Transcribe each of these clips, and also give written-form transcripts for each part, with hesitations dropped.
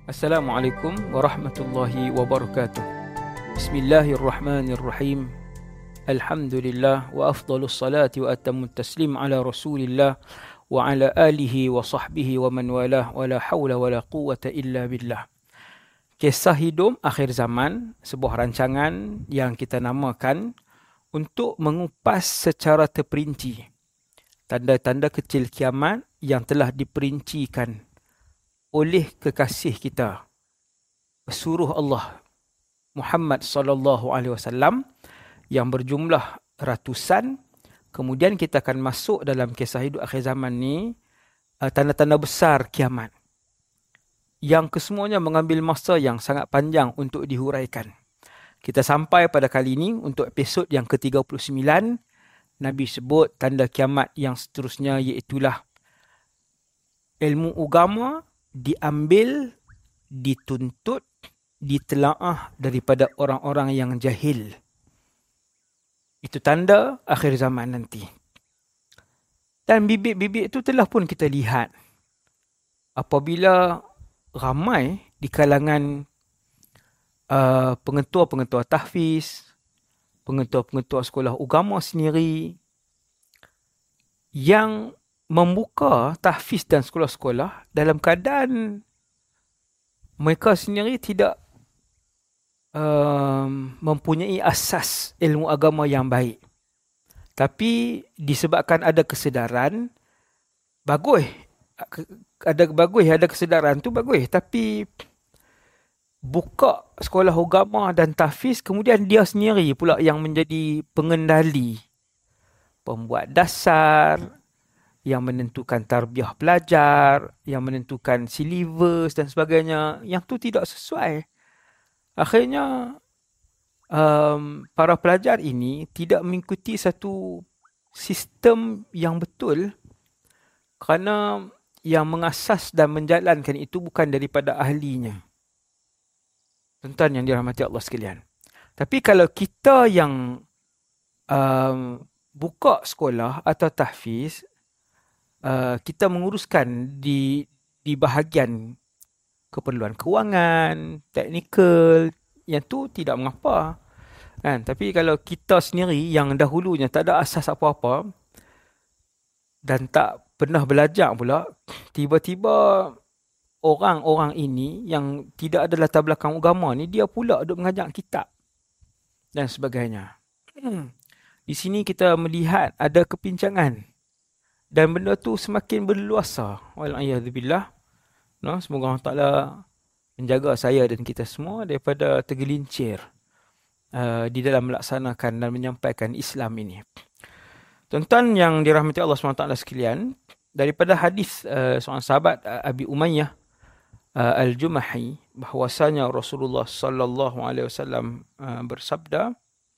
Assalamualaikum warahmatullahi wabarakatuh. Bismillahirrahmanirrahim. Alhamdulillah wa afdalus salati wa atammut taslim ala Rasulillah wa ala alihi wa sahbihi wa man walah wa la hawla wa la quwwata illa billah. Kisah hidup akhir zaman, sebuah rancangan yang kita namakan untuk mengupas secara terperinci tanda-tanda kecil kiamat yang telah diperincikan oleh kekasih kita, pesuruh Allah Muhammad sallallahu alaihi wasallam yang berjumlah ratusan. Kemudian kita akan masuk dalam kisah hidup akhir zaman ni, tanda-tanda besar kiamat yang kesemuanya mengambil masa yang sangat panjang untuk dihuraikan. Kita sampai pada kali ini untuk episod yang ke-39. Nabi sebut tanda kiamat yang seterusnya, iaitulah ilmu agama diambil, dituntut, ditelaah daripada orang-orang yang jahil. Itu tanda akhir zaman nanti. Dan bibit-bibit itu telah pun kita lihat apabila ramai di kalangan pengetua-pengetua tahfiz, pengetua-pengetua sekolah agama sendiri yang membuka tahfiz dan sekolah-sekolah dalam keadaan mereka sendiri tidak mempunyai asas ilmu agama yang baik. Tapi disebabkan ada kesedaran, bagus. Ada kesedaran tu bagus. Tapi buka sekolah agama dan tahfiz, kemudian dia sendiri pula yang menjadi pengendali, pembuat dasar, yang menentukan tarbiyah pelajar, yang menentukan silibus dan sebagainya, yang tu tidak sesuai. Akhirnya para pelajar ini tidak mengikuti satu sistem yang betul, kerana yang mengasas dan menjalankan itu bukan daripada ahlinya. Tuan-tuan yang dirahmati Allah sekalian. Tapi kalau kita yang buka sekolah atau tahfiz, kita menguruskan di bahagian keperluan kewangan, teknikal, yang tu tidak mengapa. Kan? Tapi kalau kita sendiri yang dahulunya tak ada asas apa-apa dan tak pernah belajar pula, tiba-tiba orang-orang ini yang tidak ada latar belakang agama ni, dia pula duk mengajar kitab dan sebagainya. Di sini kita melihat ada kepincangan. Dan benda tu semakin berluasa. Wal'iyadzubillah. No, semoga Allah Ta'ala menjaga saya dan kita semua daripada tergelincir di dalam melaksanakan dan menyampaikan Islam ini. Tuan-tuan yang dirahmati Allah SWT sekalian, daripada hadis seorang sahabat Abi Umayyah Al-Jumahi, bahwasanya Rasulullah sallallahu alaihi wasallam bersabda,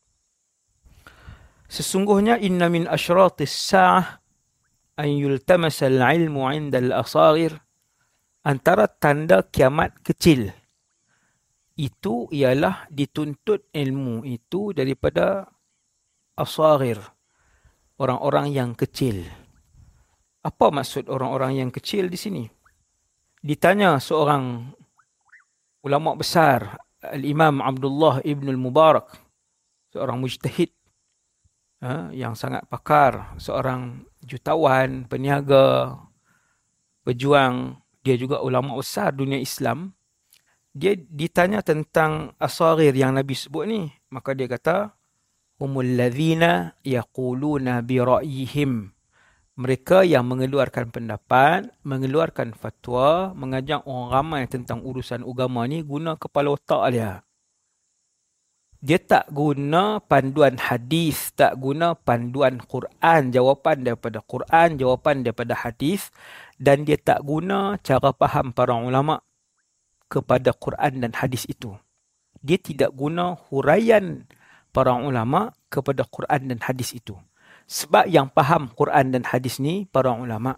sesungguhnya inna min asyratis sa'ah an yultamasal ilmu 'inda al-asaghir, antara tanda kiamat kecil itu ialah dituntut ilmu itu daripada asaghir, orang-orang yang kecil. Apa maksud orang-orang yang kecil di sini? Ditanya seorang ulama besar, Al-Imam Abdullah ibn al-Mubarak, seorang mujtahid yang sangat pakar, seorang jutawan, peniaga, pejuang, dia juga ulama besar dunia Islam. Dia ditanya tentang asaghir yang Nabi sebut ni, maka dia kata, humul ladzina yaquluna bi ra'yihim, mereka yang mengeluarkan pendapat, mengeluarkan fatwa, mengajak orang ramai tentang urusan agama ni guna kepala otak dia. Dia tak guna panduan hadis, tak guna panduan Quran, jawapan daripada Quran, jawapan daripada hadis, dan dia tak guna cara faham para ulama kepada Quran dan hadis itu. Dia tidak guna huraian para ulama kepada Quran dan hadis itu. Sebab yang faham Quran dan hadis ni para ulama.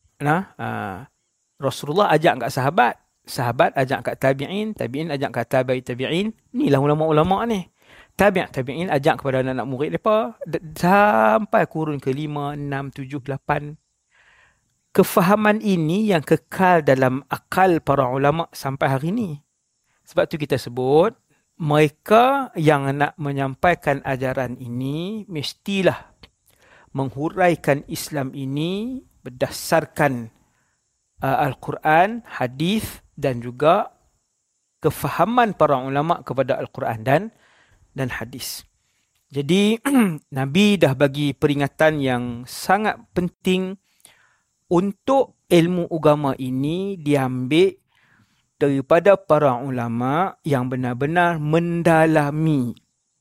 Rasulullah ajak kat sahabat, sahabat ajak kat tabi'in, tabi'in ajak kat tabi'i tabi'in. Inilah ulama-ulama ni. Tabi'in ajak kepada anak-anak murid mereka sampai kurun ke 5, 6, 7, 8. kefahaman ini yang kekal dalam akal para ulama sampai hari ini. Sebab tu kita sebut, mereka yang nak menyampaikan ajaran ini mestilah menghuraikan Islam ini berdasarkan Al-Quran, hadis dan juga kefahaman para ulama kepada Al-Quran dan hadis. Jadi Nabi dah bagi peringatan yang sangat penting untuk ilmu agama ini diambil daripada para ulama yang benar-benar mendalami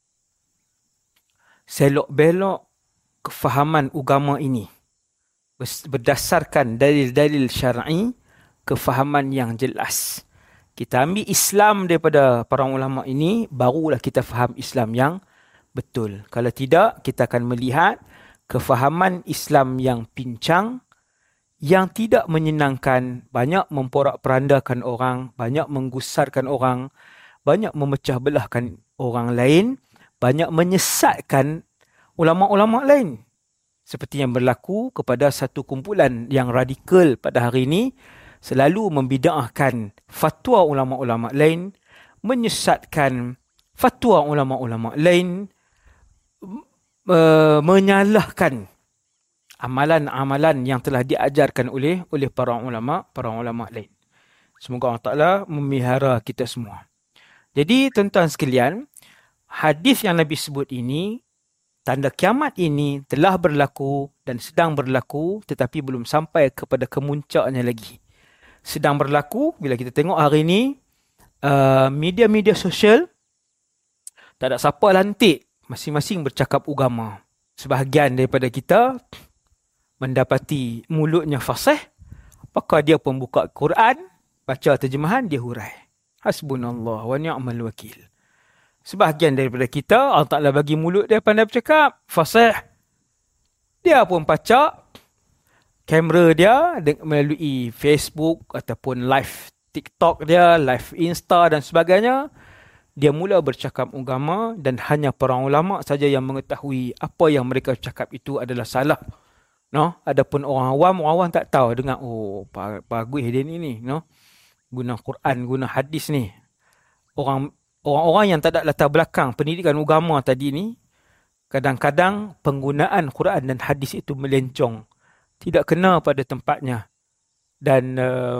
selok-belok kefahaman agama ini berdasarkan dalil-dalil syar'i, kefahaman yang jelas. Kita ambil Islam daripada para ulama ini, barulah kita faham Islam yang betul. Kalau tidak, kita akan melihat kefahaman Islam yang pincang, yang tidak menyenangkan, banyak memporak-perandakan orang, banyak menggusarkan orang, banyak memecah belahkan orang lain, banyak menyesatkan ulama-ulama lain. Seperti yang berlaku kepada satu kumpulan yang radikal pada hari ini, selalu membida'ahkan fatwa ulama-ulama lain, menyesatkan fatwa ulama-ulama lain, menyalahkan amalan-amalan yang telah diajarkan oleh para ulama lain. Semoga Allah Ta'ala memelihara kita semua. Jadi tuan-tuan sekalian, hadis yang Nabi sebut ini, tanda kiamat ini telah berlaku dan sedang berlaku, tetapi belum sampai kepada kemuncaknya lagi. Sedang berlaku bila kita tengok hari ini, media-media sosial, tak ada siapa lantik, masing-masing bercakap agama. Sebahagian daripada kita mendapati mulutnya fasih, apakah dia pun buka Quran, baca terjemahan, dia hurai. Hasbunallah wa ni'mal wakil. Sebahagian daripada kita, Allah Ta'ala bagi mulut dia pandai bercakap, fasih. Dia pun pacak kamera dia melalui Facebook ataupun live TikTok dia, live Insta dan sebagainya. Dia mula bercakap agama dan hanya para ulama saja yang mengetahui apa yang mereka cakap itu adalah salah. No? Adapun orang awam tak tahu dengar, oh bagus dia ni, no? Guna Quran, guna hadis ni. Orang-orang yang tak ada latar belakang pendidikan agama tadi ni, kadang-kadang penggunaan Quran dan hadis itu melencong. Tidak kena pada tempatnya. Dan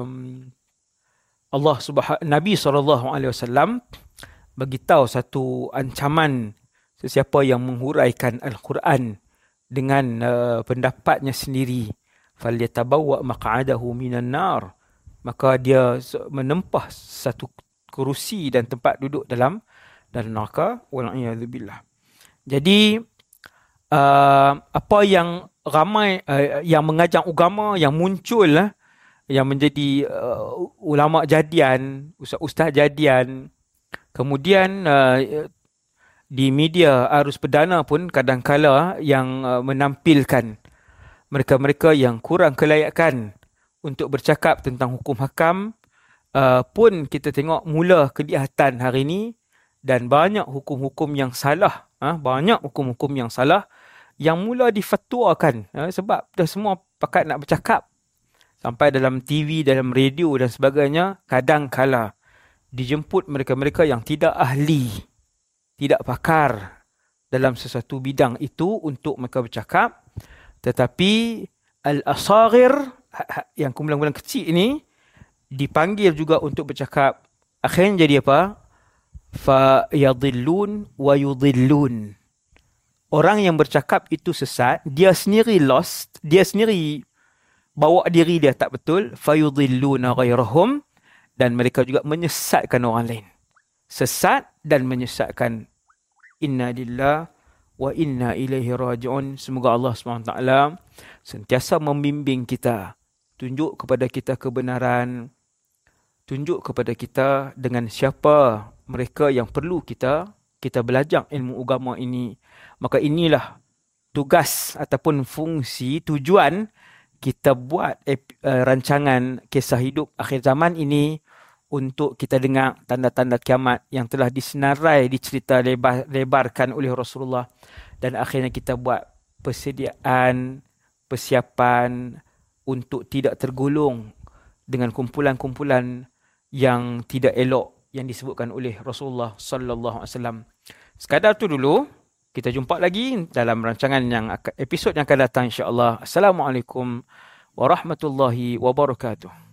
Nabi SAW bagi tahu satu ancaman sesiapa yang menghuraikan Al-Quran dengan pendapatnya sendiri. فَلْيَتَبَوَّأْ مَقْعَدَهُ مِنَ النَّارِ. Maka dia menempah satu kerusi dan tempat duduk dalam neraka. Wal'iyadzubillah. Jadi apa yang ramai yang mengajar agama yang muncul, yang menjadi ulama jadian, ustaz jadian, kemudian di media arus perdana pun kadang-kala yang menampilkan mereka-mereka yang kurang kelayakan untuk bercakap tentang hukum hakam, pun kita tengok mula kelihatan hari ini, dan banyak hukum-hukum yang salah, banyak hukum-hukum yang salah yang mula difatwakan, sebab dah semua pakat nak bercakap sampai dalam TV, dalam radio dan sebagainya. Kadang-kala dijemput mereka-mereka yang tidak ahli, tidak pakar dalam sesuatu bidang itu untuk mereka bercakap. Tetapi al-asaghir, yang kumpulan-kumpulan kecil ini, dipanggil juga untuk bercakap. Akhirnya jadi apa? Fa-yadhillun wa yudhillun. Orang yang bercakap itu sesat, dia sendiri lost, dia sendiri bawa diri dia tak betul. Fa-yudhilluna ghairahum. Dan mereka juga menyesatkan orang lain. Sesat dan menyesatkan. Inna lillah wa inna ilaihi raji'un. Semoga Allah SWT sentiasa membimbing kita, tunjuk kepada kita kebenaran, tunjuk kepada kita dengan siapa mereka yang perlu kita belajar ilmu agama ini. Maka inilah tugas ataupun fungsi, tujuan kita buat rancangan kisah hidup akhir zaman ini, untuk kita dengar tanda-tanda kiamat yang telah disenarai, dicerita lebarkan oleh Rasulullah. Dan akhirnya kita buat persediaan, persiapan untuk tidak tergolong dengan kumpulan-kumpulan yang tidak elok yang disebutkan oleh Rasulullah sallallahu alaihi wasallam. Sekadar tu dulu. Kita jumpa lagi dalam rancangan episod yang akan datang insya-Allah. Assalamualaikum warahmatullahi wabarakatuh.